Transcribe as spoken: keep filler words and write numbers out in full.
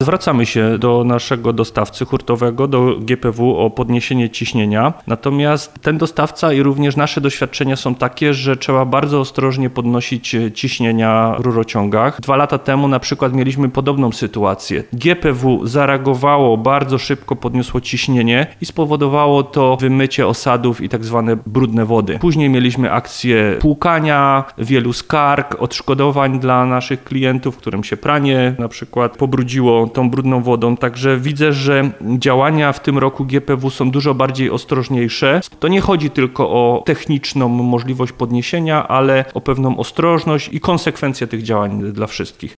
zwracamy się do naszego dostawcy hurtowego, do G P W o podniesienie ciśnienia. Natomiast ten dostawca i również nasze doświadczenia są takie, że trzeba bardzo ostrożnie podnosić ciśnienia w rurociągach. Dwa lata temu na przykład mieliśmy podobną sytuację. G P W zareagowało, bardzo szybko podniosło ciśnienie i spowodowało to wymycie osadów i tak zwane brudne wody. Później mieliśmy akcję płukania, wielu skarg, odszkodowań dla naszych klientów, którym się pranie na przykład pobrudziło tą brudną wodą. Także widzę, że działania w tym roku G P W są dużo bardziej ostrożniejsze. To nie chodzi tylko o techniczną możliwość podniesienia, ale o pewną ostrożność i konsekwencje tych działań dla wszystkich.